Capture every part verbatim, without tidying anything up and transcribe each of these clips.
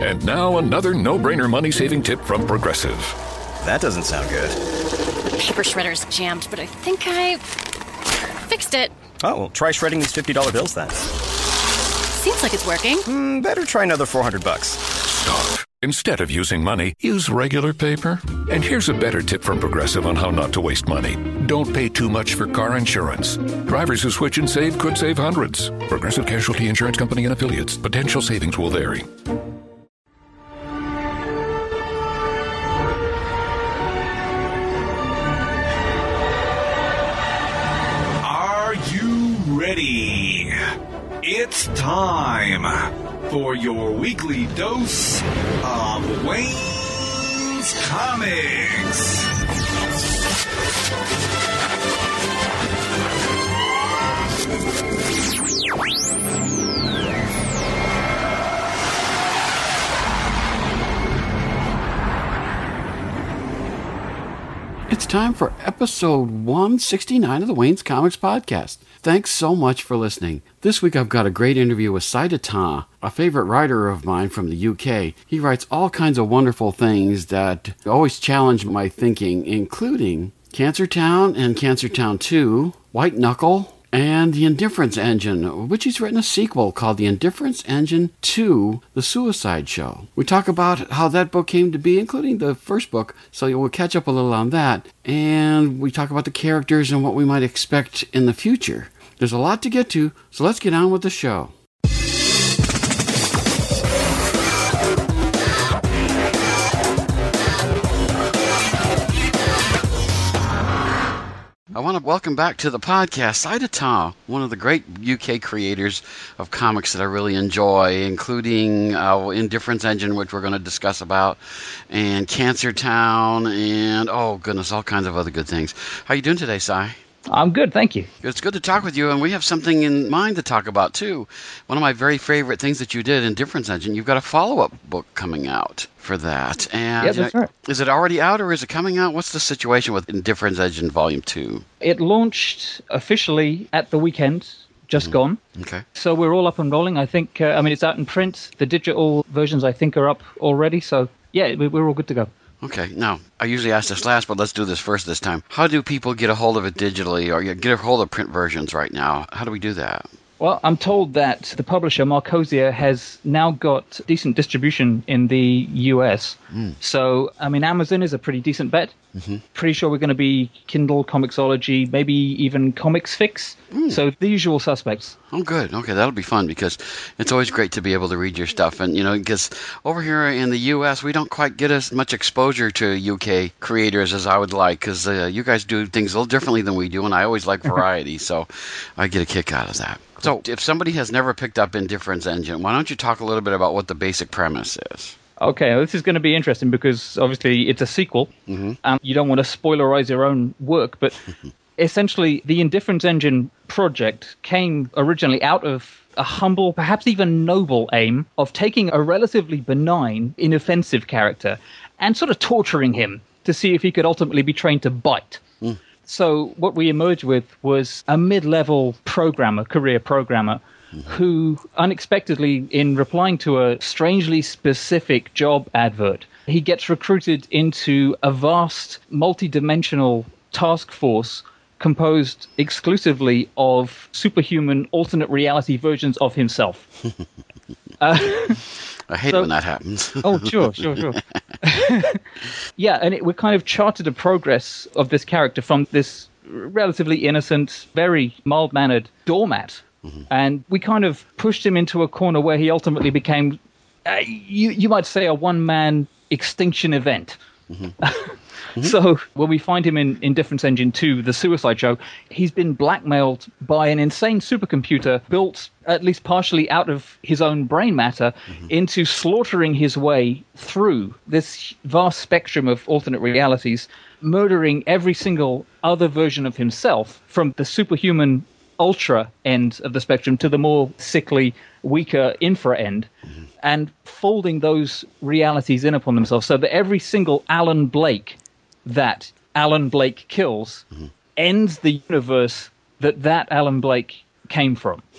And now another no-brainer money-saving tip from Progressive. That doesn't sound good. Paper shredder's jammed, but I think I fixed it. Oh, well, try shredding these fifty dollar bills then. Seems like it's working. Mm, better try another four hundred bucks. Stop. Instead of using money, use regular paper. And here's a better tip from Progressive on how not to waste money. Don't pay too much for car insurance. Drivers who switch and save could save hundreds. Progressive Casualty Insurance Company and Affiliates. Potential savings will vary. Are you ready? It's time for your weekly dose of Wayne's Comics. It's time for episode one sixty-nine of the Wayne's Comics Podcast. Thanks so much for listening. This week I've got a great interview with Saida, a favorite writer of mine from the U K. He writes all kinds of wonderful things that always challenge my thinking, including Cancer Town and Cancer Town two, White Knuckle, and The Indifference Engine, which he's written a sequel called The Indifference Engine two, The Suicide Show. We talk about how that book came to be, including the first book, so we'll catch up a little on that. And we talk about the characters and what we might expect in the future. There's a lot to get to, so let's get on with the show. I want to welcome back to the podcast Saida, one of the great U K creators of comics that I really enjoy, including uh, Indifference Engine, which we're going to discuss about, and Cancer Town, and oh goodness, all kinds of other good things. How are you doing today, Sai? I'm good, thank you. It's good to talk with you, and we have something in mind to talk about, too. One of my very favorite things that you did in Indifference Engine, you've got a follow-up book coming out for that. And yeah, that's right. Is it already out, or is it coming out? What's the situation with Indifference Engine Volume two? It launched officially at the weekend, just mm. gone. Okay. So we're all up and rolling. I think, uh, I mean, it's out in print. The digital versions, I think, are up already. So, yeah, we're all good to go. Okay, now, I usually ask this last, but let's do this first this time. How do people get a hold of it digitally, or get a hold of print versions right now? How do we do that? Well, I'm told that the publisher, Marcosia, has now got decent distribution in the U S. Mm. So, I mean, Amazon is a pretty decent bet. Mm-hmm. Pretty sure we're going to be Kindle, Comixology, maybe even Comics Fix. Mm. So the usual suspects. Oh, good. Okay, that'll be fun because it's always great to be able to read your stuff. And, you know, because over here in the U S, we don't quite get as much exposure to U K creators as I would like because uh, you guys do things a little differently than we do, and I always like variety. So I get a kick out of that. So if somebody has never picked up Indifference Engine, why don't you talk a little bit about what the basic premise is? Okay, well, this is going to be interesting because obviously it's a sequel, mm-hmm. and you don't want to spoilerize your own work, but essentially the Indifference Engine project came originally out of a humble, perhaps even noble aim of taking a relatively benign, inoffensive character and sort of torturing him to see if he could ultimately be trained to bite. Mm. So what we emerged with was a mid-level programmer, career programmer, mm-hmm. who unexpectedly, in replying to a strangely specific job advert, he gets recruited into a vast, multi-dimensional task force composed exclusively of superhuman alternate reality versions of himself. uh, I hate so, when that happens. oh, sure, sure, sure. Yeah, and it, we kind of charted the progress of this character from this relatively innocent, very mild-mannered doormat. Mm-hmm. And we kind of pushed him into a corner where he ultimately became, uh, you, you might say, a one-man extinction event. Mm-hmm. Mm-hmm. So when we find him in Indifference Engine two, The Suicide Show, he's been blackmailed by an insane supercomputer built at least partially out of his own brain matter mm-hmm. into slaughtering his way through this vast spectrum of alternate realities, murdering every single other version of himself from the superhuman ultra end of the spectrum to the more sickly, weaker infra end, mm-hmm. and folding those realities in upon themselves so that every single Alan Blake that Alan Blake kills mm-hmm. ends the universe that that Alan Blake came from.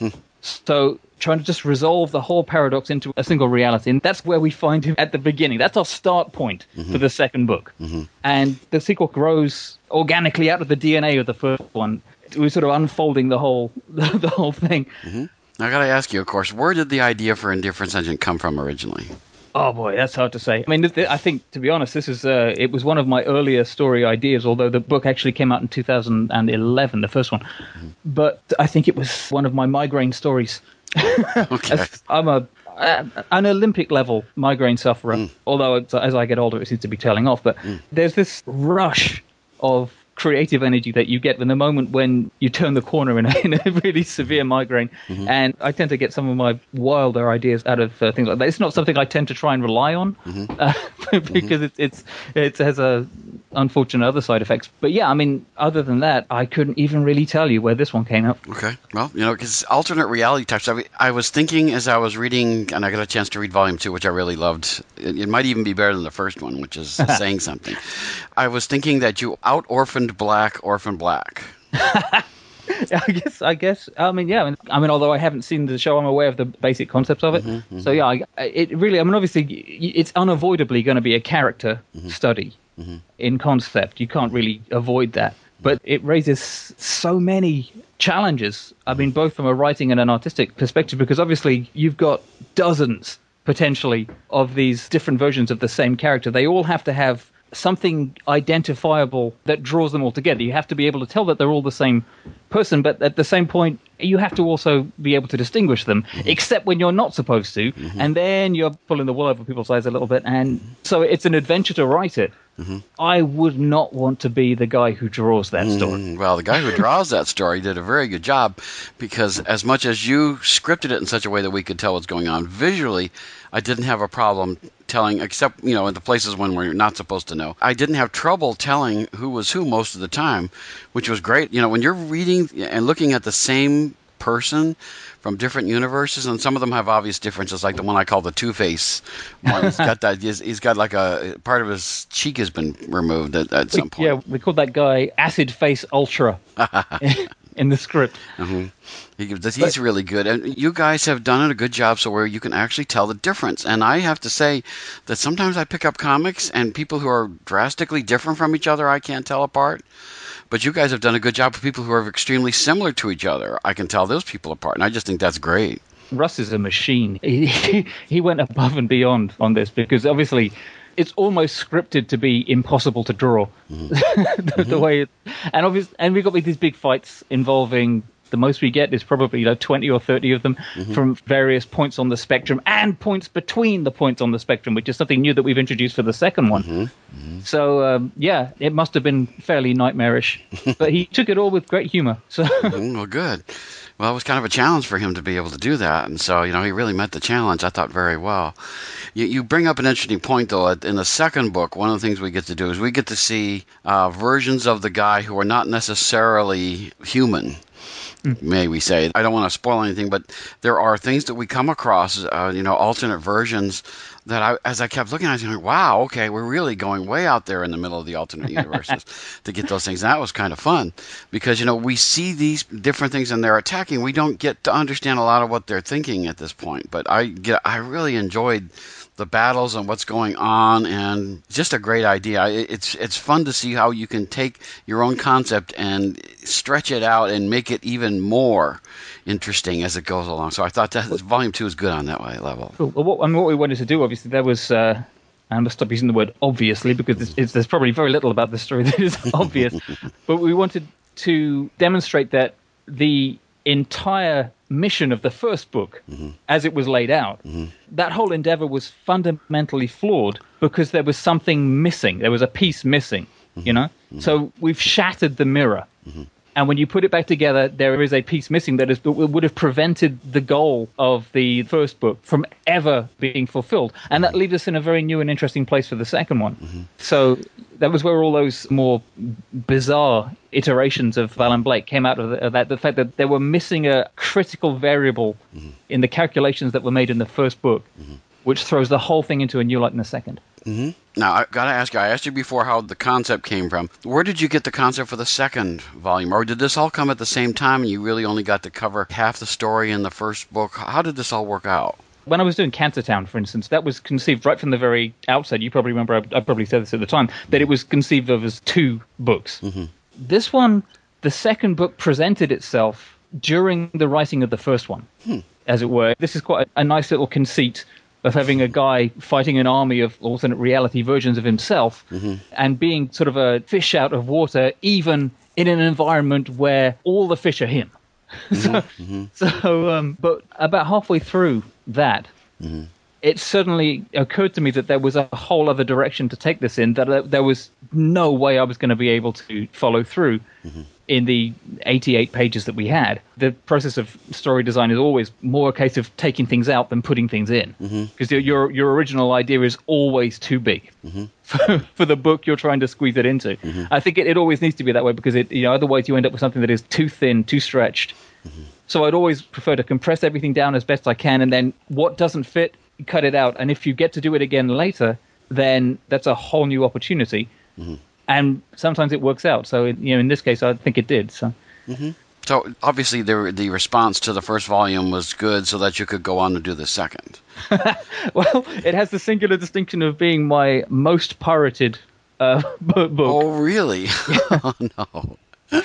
So trying to just resolve the whole paradox into a single reality. And that's where we find him at the beginning. That's our start point mm-hmm. for the second book. Mm-hmm. And the sequel grows organically out of the D N A of the first one. We're sort of unfolding the whole the, the whole thing. Mm-hmm. I got to ask you, of course, where did the idea for Indifference Engine come from originally? Oh boy, that's hard to say. I mean, I think, to be honest, this is uh, it was one of my earlier story ideas, although the book actually came out in two thousand eleven, the first one. Mm-hmm. But I think it was one of my migraine stories. Okay. As I'm a uh, an Olympic level migraine sufferer, mm. although as I get older, it seems to be tailing off. But mm. there's this rush of creative energy that you get in the moment when you turn the corner in a, in a really severe migraine. Mm-hmm. And I tend to get some of my wilder ideas out of uh, things like that. It's not something I tend to try and rely on mm-hmm. uh, because mm-hmm. it, it's it has a unfortunate other side effects. But yeah, I mean, other than that, I couldn't even really tell you where this one came up. Okay. Well, you know, because alternate reality types, I, I was thinking as I was reading, and I got a chance to read volume two, which I really loved. It, it might even be better than the first one, which is saying something. I was thinking that you out-orphaned Black, Orphan Black. I guess. I guess. I mean, yeah. I mean, I mean, although I haven't seen the show, I'm aware of the basic concepts of it. Mm-hmm, mm-hmm. So yeah, I, it really. I mean, obviously, it's unavoidably going to be a character mm-hmm. study mm-hmm. in concept. You can't really avoid that. But it raises so many challenges. I mean, both from a writing and an artistic perspective, because obviously you've got dozens potentially of these different versions of the same character. They all have to have something identifiable that draws them all together. You have to be able to tell that they're all the same person, but at the same point, you have to also be able to distinguish them, mm-hmm. except when you're not supposed to, mm-hmm. and then you're pulling the wool over people's eyes a little bit, and so it's an adventure to write it. Mm-hmm. I would not want to be the guy who draws that story. Mm, well, the guy who draws that story did a very good job, because as much as you scripted it in such a way that we could tell what's going on visually, I didn't have a problem telling, except, you know, in the places when we're not supposed to know. I didn't have trouble telling who was who most of the time, which was great. You know, when you're reading and looking at the same person from different universes, and some of them have obvious differences, like the one I call the Two-Face one. He's got that. He's, he's got like a part of his cheek has been removed at, at some point. Yeah, we called that guy Acid Face Ultra in the script. Mm-hmm. He, he's but, really good, and you guys have done a good job, so where you can actually tell the difference. And I have to say that sometimes I pick up comics and people who are drastically different from each other, I can't tell apart. But you guys have done a good job for people who are extremely similar to each other. I can tell those people apart, and I just think that's great. Russ is a machine. He, he went above and beyond on this, because obviously it's almost scripted to be impossible to draw. Mm-hmm. the, mm-hmm. the way, it, and obviously, and we got these big fights involving. The most we get is probably, you know, twenty or thirty of them mm-hmm. from various points on the spectrum and points between the points on the spectrum, which is something new that we've introduced for the second one. Mm-hmm. Mm-hmm. So, um, yeah, it must have been fairly nightmarish, but he took it all with great humor. So, mm, well, good. Well, it was kind of a challenge for him to be able to do that, and so, you know, he really met the challenge, I thought, very well. You, you bring up an interesting point, though. In the second book, one of the things we get to do is we get to see uh, versions of the guy who are not necessarily human. May we say. I don't want to spoil anything, but there are things that we come across, uh, you know, alternate versions that I, as I kept looking, I was like, wow, okay, we're really going way out there in the middle of the alternate universes to get those things. And that was kind of fun because, you know, we see these different things and they're attacking. We don't get to understand a lot of what they're thinking at this point, but I get, I really enjoyed the battles and what's going on, and just a great idea. It's it's fun to see how you can take your own concept and stretch it out and make it even more interesting as it goes along. So I thought that volume two is good on that way level. Cool. Well, what, I mean, what we wanted to do, obviously, there was. Uh... I must stop using the word obviously because it's, it's, there's probably very little about this story that is obvious. But we wanted to demonstrate that the entire mission of the first book, mm-hmm. as it was laid out, mm-hmm. that whole endeavor was fundamentally flawed because there was something missing. There was a piece missing, mm-hmm. you know? Mm-hmm. So we've shattered the mirror. Mm-hmm. And when you put it back together, there is a piece missing that is, would have prevented the goal of the first book from ever being fulfilled. And that leaves us in a very new and interesting place for the second one. Mm-hmm. So that was where all those more bizarre iterations of Alan Blake came out of, the, of that. The fact that they were missing a critical variable mm-hmm. in the calculations that were made in the first book, mm-hmm. which throws the whole thing into a new light in the second. Mm-hmm. Now, I've got to ask you, I asked you before how the concept came from. Where did you get the concept for the second volume? Or did this all come at the same time and you really only got to cover half the story in the first book? How did this all work out? When I was doing Cancertown, for instance, that was conceived right from the very outset. You probably remember, I, I probably said this at the time, that it was conceived of as two books. Mm-hmm. This one, the second book presented itself during the writing of the first one, hmm. as it were. This is quite a, a nice little conceit of having a guy fighting an army of alternate reality versions of himself mm-hmm. and being sort of a fish out of water, even in an environment where all the fish are him. Mm-hmm. so, mm-hmm. so um, but about halfway through that, mm-hmm. it suddenly occurred to me that there was a whole other direction to take this in, that uh, there was no way I was going to be able to follow through mm-hmm. in the eighty-eight pages that we had. The process of story design is always more a case of taking things out than putting things in, because mm-hmm. your your original idea is always too big mm-hmm. for, for the book you're trying to squeeze it into. Mm-hmm. I think it, it always needs to be that way, because it, you know, otherwise you end up with something that is too thin, too stretched. Mm-hmm. So I'd always prefer to compress everything down as best I can, and then what doesn't fit, cut it out. And if you get to do it again later, then that's a whole new opportunity. Mm-hmm. And sometimes it works out. So, it, you know, in this case, I think it did. So, mm-hmm. so obviously, the the response to the first volume was good, so that you could go on and do the second. Well, it has the singular distinction of being my most pirated uh, book. Oh, really? Oh, no.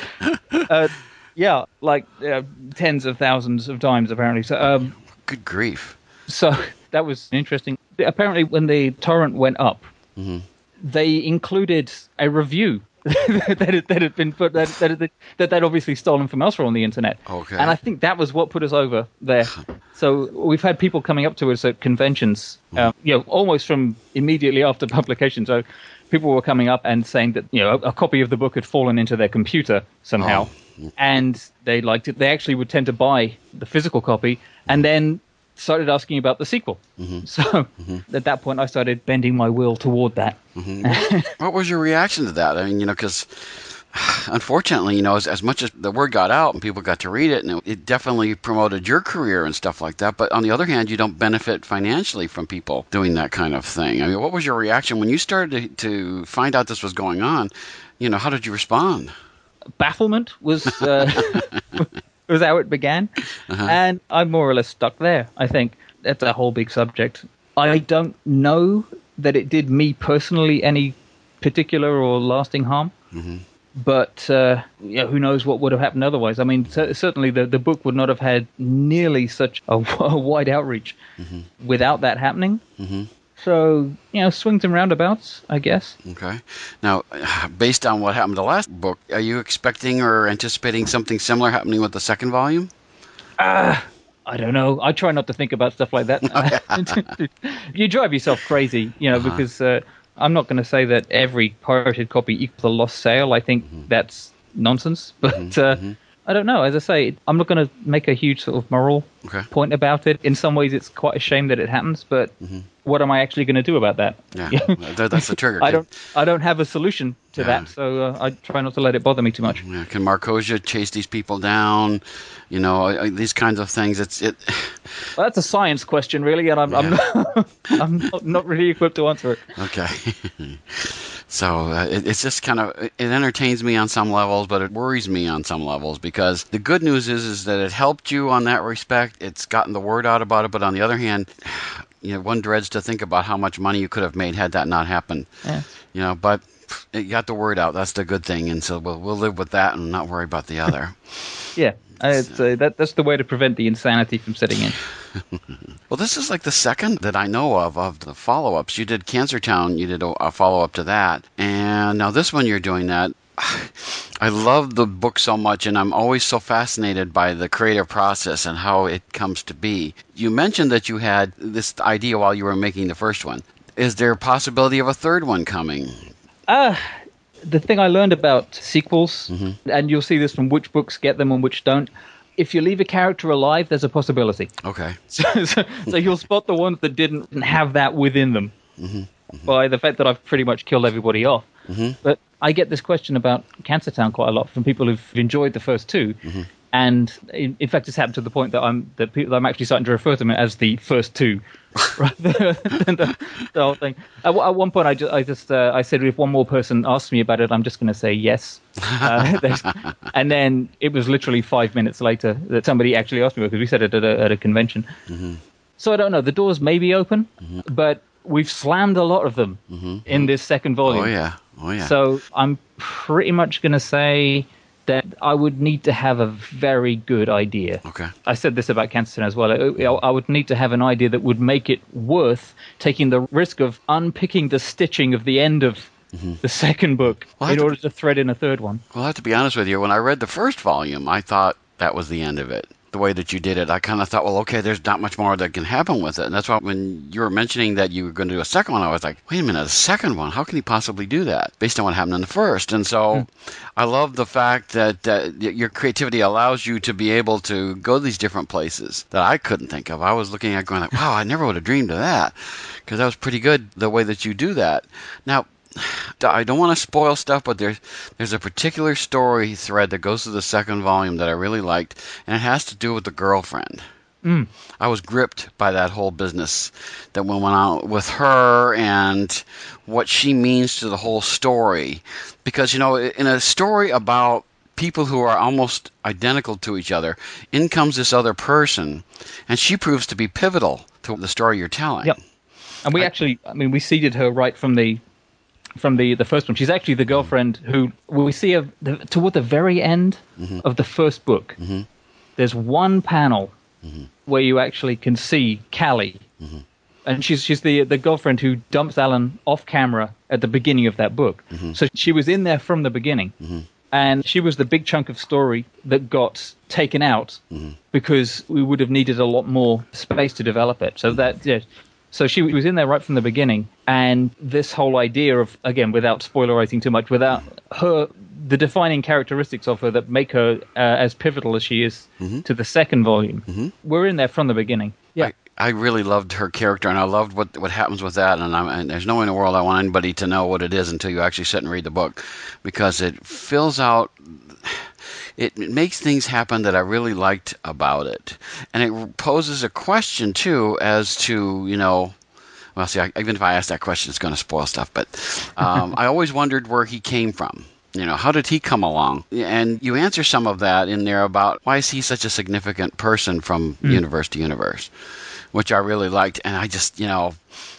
uh, yeah, like uh, tens of thousands of times, apparently. So, um, good grief. So that was interesting. Apparently, when the torrent went up, mm-hmm. they included a review that, had, that had been put that that that they'd obviously stolen from elsewhere on the internet. Okay. And I think that was what put us over there. So we've had people coming up to us at conventions, uh, you know, almost from immediately after publication. So people were coming up and saying that, you know, a, a copy of the book had fallen into their computer somehow, oh. and they liked it. They actually would tend to buy the physical copy and then started asking about the sequel. Mm-hmm. So mm-hmm. at that point, I started bending my will toward that. Mm-hmm. What was your reaction to that? I mean, you know, because unfortunately, you know, as, as much as the word got out and people got to read it, and it, it definitely promoted your career and stuff like that. But on the other hand, you don't benefit financially from people doing that kind of thing. I mean, what was your reaction when you started to, to find out this was going on? You know, how did you respond? Bafflement was... Uh, was how it began, uh-huh. and I'm more or less stuck there. I think that's a whole big subject. I don't know that it did me personally any particular or lasting harm, mm-hmm. but uh, yeah, who knows what would have happened otherwise. I mean, c- certainly the, the book would not have had nearly such a, a wide outreach mm-hmm. without that happening. Mm-hmm. So, you know, swings and roundabouts, I guess. Okay. Now, based on what happened to the last book, are you expecting or anticipating something similar happening with the second volume? Uh, I don't know. I try not to think about stuff like that. You drive yourself crazy, you know, uh-huh. because uh, I'm not going to say that every pirated copy equals a lost sale. I think mm-hmm. that's nonsense. But mm-hmm. Uh, mm-hmm. I don't know. As I say, I'm not going to make a huge sort of moral okay. point about it. In some ways, it's quite a shame that it happens, but mm-hmm. what am I actually going to do about that? Yeah, that's the trigger. I don't. I don't have a solution to yeah. that, so uh, I try not to let it bother me too much. Yeah. Can Marcosia chase these people down? You know, these kinds of things. It's it. Well, that's a science question, really, and I'm yeah. I'm, not, I'm not, not really equipped to answer it. Okay. So uh, it, it's just kind of, it entertains me on some levels, but it worries me on some levels, because the good news is is that it helped you on that respect. It's gotten the word out about it, but on the other hand, you know, one dreads to think about how much money you could have made had that not happened. Yeah. You know, but it got the word out. That's the good thing, and so we'll we'll live with that and not worry about the other. Yeah. I'd say that that's the way to prevent the insanity from setting in. Well, this is like the second that I know of of the follow-ups. You did Cancertown, you did a, a follow-up to that, and now this one you're doing that. I love the book so much, and I'm always so fascinated by the creative process and how it comes to be. You mentioned that you had this idea while you were making the first one. Is there a possibility of a third one coming? Uh The thing I learned about sequels, mm-hmm. and you'll see this from which books get them and which don't, if you leave a character alive, there's a possibility. Okay. So, so, so you'll spot the ones that didn't have that within them mm-hmm. Mm-hmm. by the fact that I've pretty much killed everybody off. Mm-hmm. But I get this question about Cancertown quite a lot from people who've enjoyed the first two, mm-hmm. And in, in fact, it's happened to the point that I'm that people I'm actually starting to refer to them as the first two, rather than the, the whole thing. At, at one point, I just I just uh, I said if one more person asks me about it, I'm just going to say yes. Uh, and then it was literally five minutes later that somebody actually asked me because we said it at a, at a convention. Mm-hmm. So I don't know. The doors may be open, mm-hmm. but we've slammed a lot of them mm-hmm. in this second volume. Oh yeah, oh yeah. So I'm pretty much going to say that I would need to have a very good idea. Okay. I said this about Canterton as well. I, I would need to have an idea that would make it worth taking the risk of unpicking the stitching of the end of mm-hmm. the second book well, in order to, to thread in a third one. Well, I have to be honest with you. When I read the first volume, I thought that was the end of it. The way that you did it, I kind of thought, well, okay, there's not much more that can happen with it. And that's why when you were mentioning that you were going to do a second one, I was like, wait a minute, a second one? How can he possibly do that based on what happened in the first? And so mm. I love the fact that uh, your creativity allows you to be able to go these different places that I couldn't think of. I was looking at going like, wow, I never would have dreamed of that, because that was pretty good the way that you do that. Now, I don't want to spoil stuff, but there's there's a particular story thread that goes through the second volume that I really liked, and it has to do with the girlfriend. Mm. I was gripped by that whole business that went on with her and what she means to the whole story. Because, you know, in a story about people who are almost identical to each other, in comes this other person, and she proves to be pivotal to the story you're telling. Yep. And we I, actually, I mean, we seeded her right from the from the, the first one. She's actually the girlfriend who we see her, the, toward the very end mm-hmm. of the first book. Mm-hmm. There's one panel mm-hmm. where you actually can see Callie. Mm-hmm. And she's she's the the girlfriend who dumps Alan off camera at the beginning of that book. Mm-hmm. So she was in there from the beginning. Mm-hmm. And she was the big chunk of story that got taken out mm-hmm. because we would have needed a lot more space to develop it. So that, yeah. So she was in there right from the beginning, and this whole idea of, again, without spoilerizing too much, without her, the defining characteristics of her that make her uh, as pivotal as she is mm-hmm. to the second volume, mm-hmm. we're in there from the beginning. Yeah, I, I really loved her character, and I loved what what happens with that, and, I'm, and there's no way in the world I want anybody to know what it is until you actually sit and read the book, because it fills out... It makes things happen that I really liked about it. And it poses a question, too, as to, you know, well, see, I, even if I ask that question, it's going to spoil stuff. But um, I always wondered where he came from. You know, how did he come along? And you answer some of that in there about why is he such a significant person from mm. universe to universe, which I really liked. And I just, you know...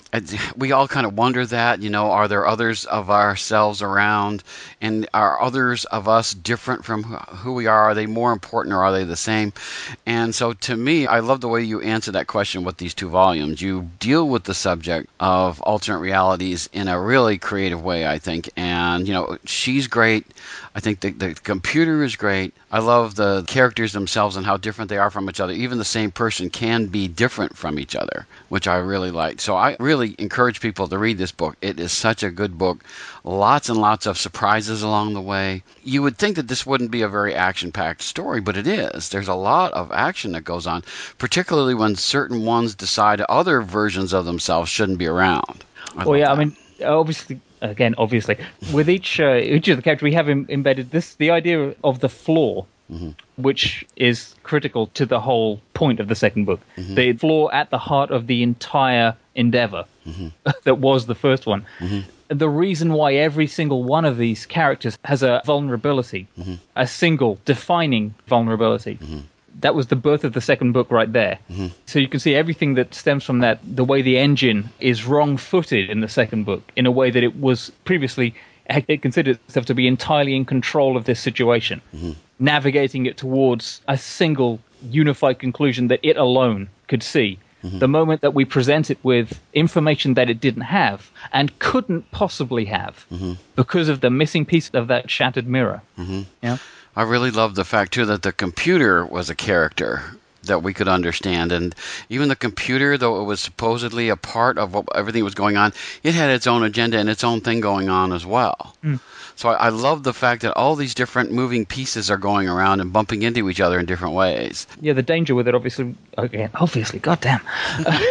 we all kind of wonder that, you know, are there others of ourselves around, and are others of us different from who we are? Are they more important, or are they the same? And so to me, I love the way you answer that question with these two volumes. You deal with the subject of alternate realities in a really creative way, I think. And, you know, she's great. I think the, the computer is great. I love the characters themselves and how different they are from each other. Even the same person can be different from each other, which I really like. So I really encourage people to read this book. It is such a good book. Lots and lots of surprises along the way. You would think that this wouldn't be a very action-packed story, but it is. There's a lot of action that goes on, particularly when certain ones decide other versions of themselves shouldn't be around. I well, yeah, that. I mean, obviously... Again, obviously, with each uh, each of the characters, we have Im- embedded this the idea of the flaw, mm-hmm. which is critical to the whole point of the second book. Mm-hmm. The flaw at the heart of the entire endeavor mm-hmm. that was the first one. Mm-hmm. The reason why every single one of these characters has a vulnerability, mm-hmm. a single defining vulnerability. Mm-hmm. That was the birth of the second book right there. Mm-hmm. So you can see everything that stems from that, the way the engine is wrong-footed in the second book, in a way that it was previously, it considered itself to be entirely in control of this situation, mm-hmm. navigating it towards a single unified conclusion that it alone could see. Mm-hmm. The moment that we present it with information that it didn't have and couldn't possibly have mm-hmm. because of the missing piece of that shattered mirror. Mm-hmm. Yeah. I really love the fact, too, that the computer was a character that we could understand. And even the computer, though it was supposedly a part of what, everything was going on, it had its own agenda and its own thing going on as well. Mm. So I, I love the fact that all these different moving pieces are going around and bumping into each other in different ways. Yeah, the danger with it, obviously, again, obviously, goddamn.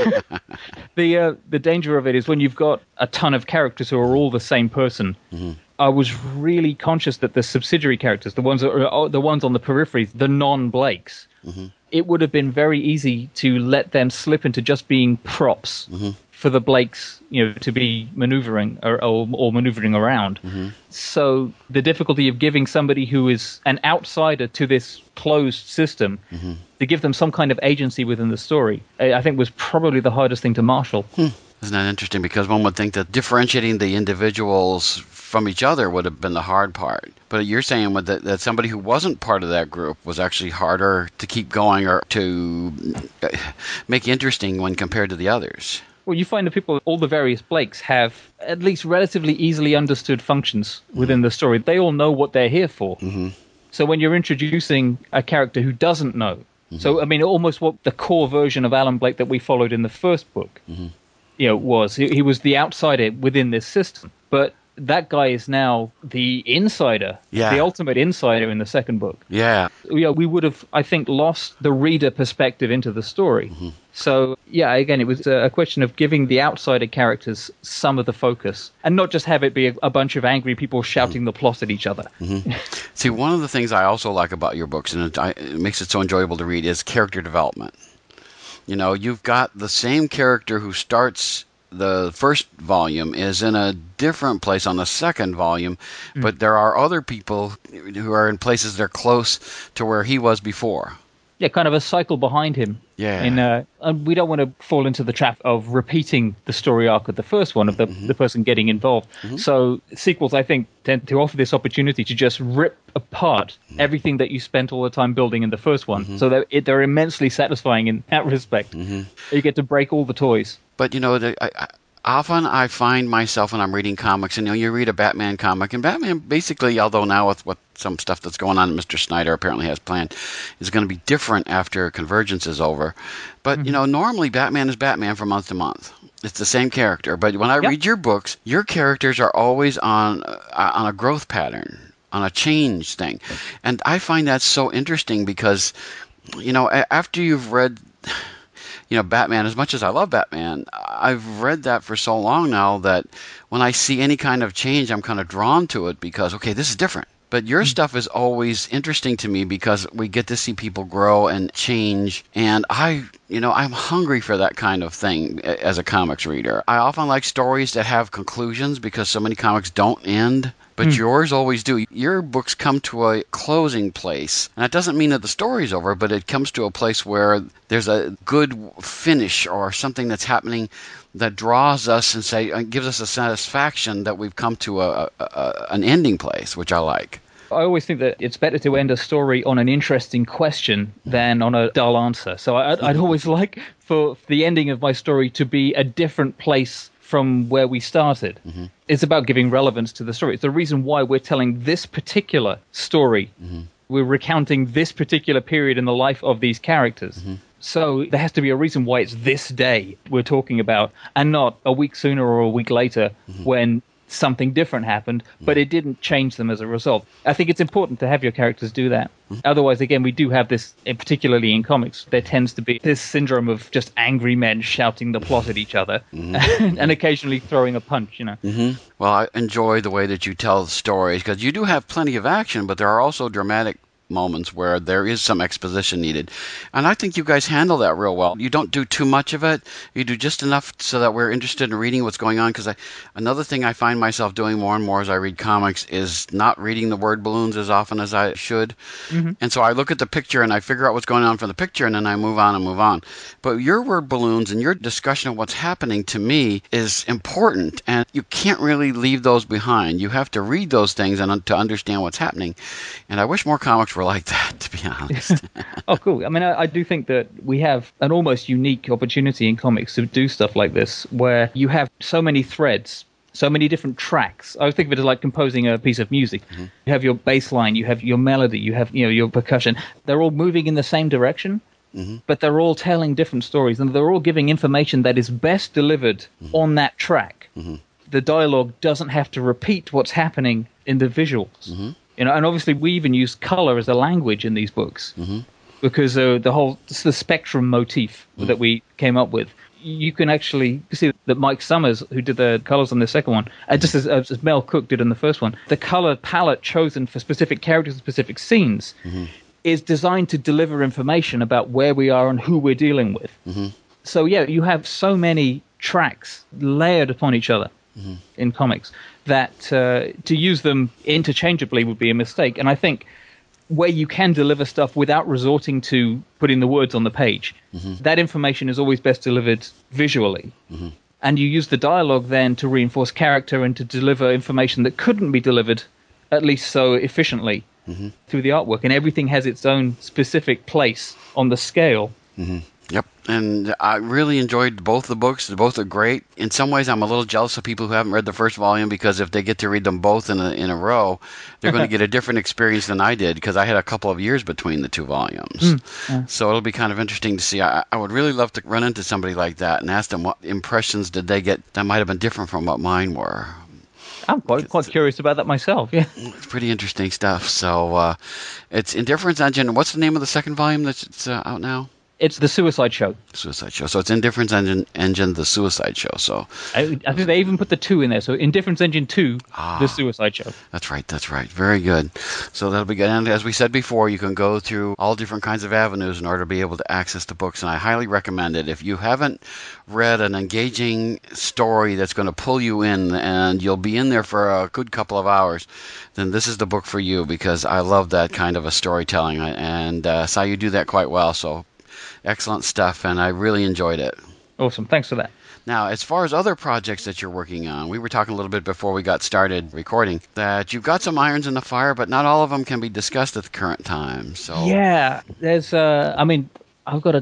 the uh, the danger of it is when you've got a ton of characters who are all the same person, mm-hmm. I was really conscious that the subsidiary characters, the ones that are, the ones on the periphery, the non-Blakes, mm-hmm. it would have been very easy to let them slip into just being props mm-hmm. for the Blakes, you know, to be maneuvering or, or, or maneuvering around. Mm-hmm. So the difficulty of giving somebody who is an outsider to this closed system mm-hmm. to give them some kind of agency within the story, I think was probably the hardest thing to marshal. Hmm. Isn't that interesting? Because one would think that differentiating the individuals from each other would have been the hard part. But you're saying that, that somebody who wasn't part of that group was actually harder to keep going or to make interesting when compared to the others. Well, you find that people, all the various Blakes, have at least relatively easily understood functions within mm-hmm. the story. They all know what they're here for. Mm-hmm. So when you're introducing a character who doesn't know, mm-hmm. so, I mean, almost what the core version of Alan Blake that we followed in the first book, mm-hmm. you know, was. He, he was the outsider within this system. But that guy is now the insider, yeah. the ultimate insider in the second book. Yeah. You know, we would have, I think, lost the reader perspective into the story. Mm-hmm. So, yeah, again, it was a question of giving the outsider characters some of the focus and not just have it be a, a bunch of angry people shouting mm-hmm. the plot at each other. Mm-hmm. See, one of the things I also like about your books, and it, I, it makes it so enjoyable to read, is character development. You know, you've got the same character who starts the first volume is in a different place on the second volume, mm. but there are other people who are in places that are close to where he was before. Yeah, kind of a cycle behind him. Yeah. In, uh, and we don't want to fall into the trap of repeating the story arc of the first one, of the, mm-hmm. the person getting involved. Mm-hmm. So sequels, I think, tend to offer this opportunity to just rip apart mm-hmm. everything that you spent all the time building in the first one. Mm-hmm. So it, they're immensely satisfying in that respect. Mm-hmm. You get to break all the toys. But, you know, the, I, I, often I find myself when I'm reading comics, and you know, you read a Batman comic, and Batman basically, although now with what some stuff that's going on Mister Snyder apparently has planned, is going to be different after Convergence is over. But, mm-hmm. you know, normally Batman is Batman from month to month. It's the same character. But when I yep. read your books, your characters are always on uh, on a growth pattern, on a change thing. And I find that so interesting because, you know, after you've read... You know, Batman, as much as I love Batman, I've read that for so long now that when I see any kind of change, I'm kind of drawn to it because, okay, this is different. But your mm-hmm. stuff is always interesting to me because we get to see people grow and change. And I, you know, I'm hungry for that kind of thing as a comics reader. I often like stories that have conclusions because so many comics don't end. But mm. yours always do. Your books come to a closing place. And that doesn't mean that the story's over, but it comes to a place where there's a good finish or something that's happening that draws us and say, gives us a satisfaction that we've come to a, a, a an ending place, which I like. I always think that it's better to end a story on an interesting question than on a dull answer. So I'd, I'd always like for the ending of my story to be a different place from where we started. Mm-hmm. It's about giving relevance to the story. It's the reason why we're telling this particular story. Mm-hmm. We're recounting this particular period in the life of these characters. Mm-hmm. So there has to be a reason why it's this day we're talking about and not a week sooner or a week later mm-hmm. when something different happened, but it didn't change them as a result. I think it's important to have your characters do that. Mm-hmm. Otherwise, again, we do have this, particularly in comics, there tends to be this syndrome of just angry men shouting the plot at each other mm-hmm. and, and occasionally throwing a punch, you know. Mm-hmm. Well, I enjoy the way that you tell the stories because you do have plenty of action, but there are also dramatic moments where there is some exposition needed. And I think you guys handle that real well. You don't do too much of it. You do just enough so that we're interested in reading what's going on. Because another thing I find myself doing more and more as I read comics is not reading the word balloons as often as I should. Mm-hmm. And so I look at the picture and I figure out what's going on from the picture and then I move on and move on. But your word balloons and your discussion of what's happening to me is important. And you can't really leave those behind. You have to read those things and to understand what's happening. And I wish more comics were like that, to be honest. Oh, cool. I mean, I, I do think that we have an almost unique opportunity in comics to do stuff like this, where you have so many threads, so many different tracks. I would think of it as like composing a piece of music. Mm-hmm. You have your bass line, you have your melody, you have, you know, your percussion. They're all moving in the same direction, mm-hmm. but they're all telling different stories, and they're all giving information that is best delivered mm-hmm. on that track. Mm-hmm. The dialogue doesn't have to repeat what's happening in the visuals. Mm-hmm. You know, and obviously we even use color as a language in these books mm-hmm. because uh, the whole the spectrum motif mm-hmm. that we came up with you can actually see that Mike Summers, who did the colors on the second one, uh, just as, as Mel Cook did in the first one, the color palette chosen for specific characters and specific scenes mm-hmm. is designed to deliver information about where we are and who we're dealing with. Mm-hmm. So, yeah, you have so many tracks layered upon each other mm-hmm. in comics that uh, to use them interchangeably would be a mistake. And I think where you can deliver stuff without resorting to putting the words on the page, mm-hmm. that information is always best delivered visually. Mm-hmm. And you use the dialogue then to reinforce character and to deliver information that couldn't be delivered, at least so efficiently, mm-hmm. through the artwork. And everything has its own specific place on the scale. Mm-hmm. Yep, and I really enjoyed both the books. Both are great. In some ways, I'm a little jealous of people who haven't read the first volume, because if they get to read them both in a, in a row, they're going to get a different experience than I did, because I had a couple of years between the two volumes. Mm, yeah. So it'll be kind of interesting to see. I, I would really love to run into somebody like that and ask them what impressions did they get that might have been different from what mine were. I'm quite, quite curious about that myself, yeah. It's pretty interesting stuff. So uh, it's Indifference Engine. What's the name of the second volume that's uh, out now? It's The Suicide Show. Suicide Show. So it's Indifference Engine, Engine The Suicide Show. So I, I think they even put the two in there. So Indifference Engine two, ah, The Suicide Show. That's right. That's right. Very good. So that'll be good. And as we said before, you can go through all different kinds of avenues in order to be able to access the books. And I highly recommend it. If you haven't read an engaging story that's going to pull you in and you'll be in there for a good couple of hours, then this is the book for you, because I love that kind of a storytelling. And uh, saw you do that quite well. So excellent stuff, and I really enjoyed it. Awesome. Thanks for that. Now, as far as other projects that you're working on, we were talking a little bit before we got started recording that you've got some irons in the fire, but not all of them can be discussed at the current time. So yeah, there's, uh, I mean, I've got a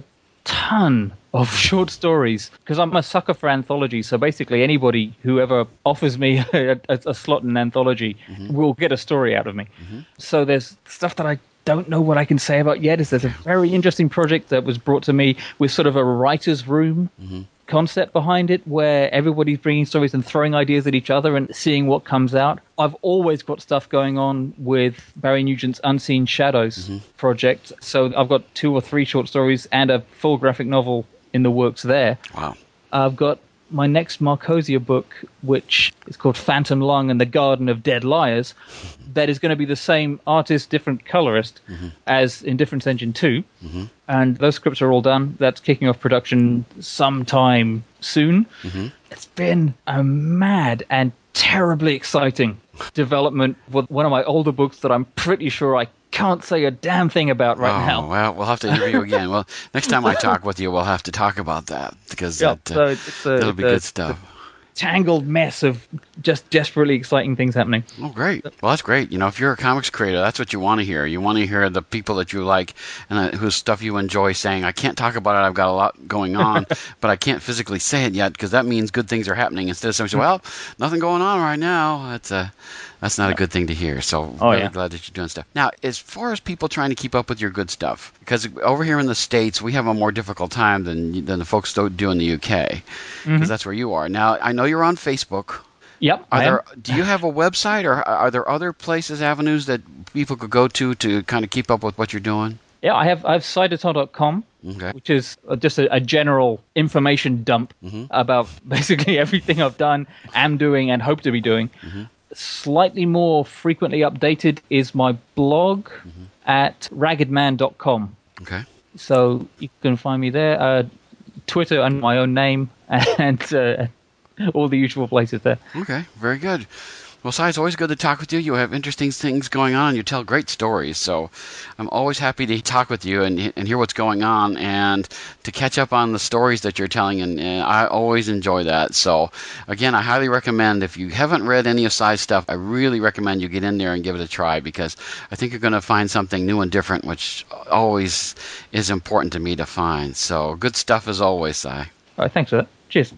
ton of short stories because I'm a sucker for anthologies. So basically anybody who ever offers me a, a, a slot in an anthology mm-hmm. will get a story out of me. Mm-hmm. So there's stuff that I don't know what I can say about yet. Is there's a very interesting project that was brought to me with sort of a writer's room mm-hmm. concept behind it, where everybody's bringing stories and throwing ideas at each other and seeing what comes out. I've always got stuff going on with Barry Nugent's Unseen Shadows mm-hmm. project. So I've got two or three short stories and a full graphic novel in the works there. Wow. I've got my next Marcosia book, which is called Phantom Lung and the Garden of Dead Liars, that is going to be the same artist, different colorist mm-hmm. as Indifference Engine two. Mm-hmm. And those scripts are all done. That's kicking off production sometime soon. Mm-hmm. It's been a mad and terribly exciting development with one of my older books that I'm pretty sure I can't say a damn thing about right oh, now. Well, we'll have to interview again. Well, next time I talk with you, we'll have to talk about that, because yep, that, so uh, it's a, that'll be the, good stuff. Tangled mess of just desperately exciting things happening. Oh, great. Well, that's great. You know, if you're a comics creator, that's what you want to hear. You want to hear the people that you like and uh, whose stuff you enjoy saying, I can't talk about it, I've got a lot going on, but I can't physically say it yet, because that means good things are happening. Instead of saying, well, nothing going on right now. That's a... That's not a good thing to hear. So oh, really yeah. glad that you're doing stuff. Now, as far as people trying to keep up with your good stuff, because over here in the States, we have a more difficult time than than the folks do in the U K, because mm-hmm. that's where you are. Now, I know you're on Facebook. Yep. Are I there? am. Do you have a website, or are there other places, avenues that people could go to to kind of keep up with what you're doing? Yeah, I have I have Sideatar dot com, okay. which is just a, a general information dump mm-hmm. about basically everything I've done, am doing, and hope to be doing. Mm-hmm. Slightly more frequently updated is my blog mm-hmm. at ragged man dot com. Okay. So you can find me there. Uh, Twitter and my own name, and uh, all the usual places there. Okay, very good. Well, Si, it's always good to talk with you. You have interesting things going on, and you tell great stories. So I'm always happy to talk with you and, and hear what's going on and to catch up on the stories that you're telling, and, and I always enjoy that. So, again, I highly recommend, if you haven't read any of Si's stuff, I really recommend you get in there and give it a try, because I think you're going to find something new and different, which always is important to me to find. So good stuff as always, Si. All right, thanks for that. Cheers.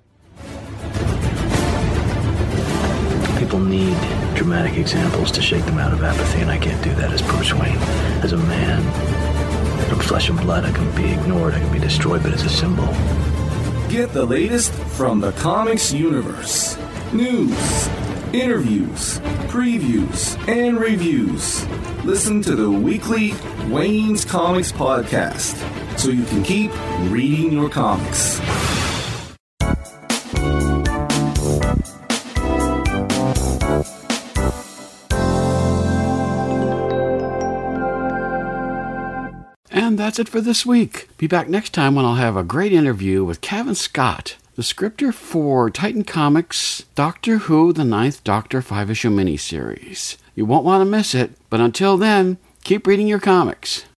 People need dramatic examples to shake them out of apathy, and I can't do that as Bruce Wayne. As a man, I'm flesh and blood. I can be ignored, I can be destroyed, but as a symbol. Get the latest from the comics universe. News, interviews, previews, and reviews. Listen to the weekly Wayne's Comics podcast so you can keep reading your comics. And that's it for this week. Be back next time when I'll have a great interview with Kevin Scott, the scripter for Titan Comics' Doctor Who The Ninth Doctor five-issue miniseries. You won't want to miss it, but until then, keep reading your comics.